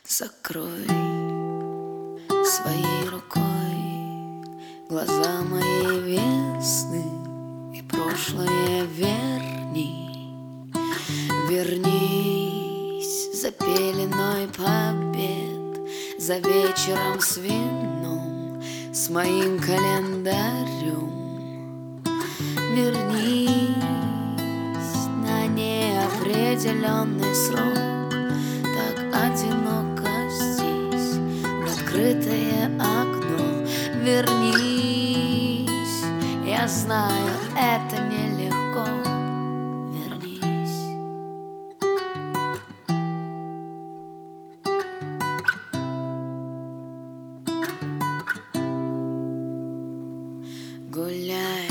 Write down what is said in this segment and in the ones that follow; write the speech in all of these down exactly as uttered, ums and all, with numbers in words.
Закрой своей рукой глаза моей весны и прошлое верни. Вернись за пеленой побед, за вечером с вином, с моим календарем. Вернись на неопределенный срок, так одиноко здесь, в открытое окно. Вернись, я знаю, это нелегко. Вернись. Гуляй,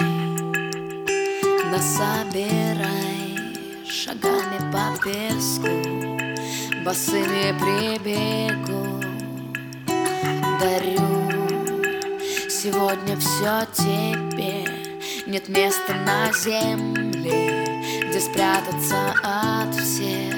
насобирай шагами по песку, босыми прибегу. Дарю сегодня все тебе. Нет места на земле, где спрятаться от всех.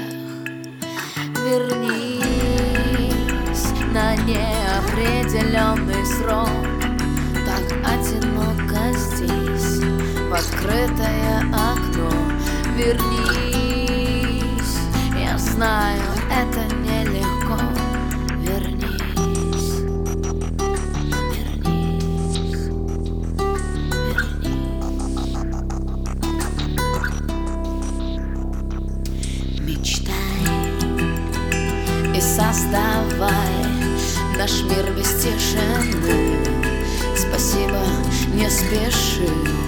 Вернись на неопределенный срок, так одиноко здесь, в открытое окно. Вернись, я знаю, это нелегко. Вернись, вернись, вернись. Мечтай и создавай наш мир без тишины. Спасибо, не спеши,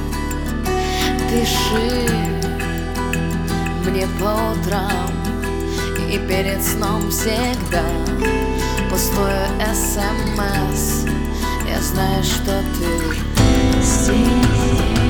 пиши мне по утрам и перед сном всегда. Пустое эс эм эс, я знаю, что ты здесь.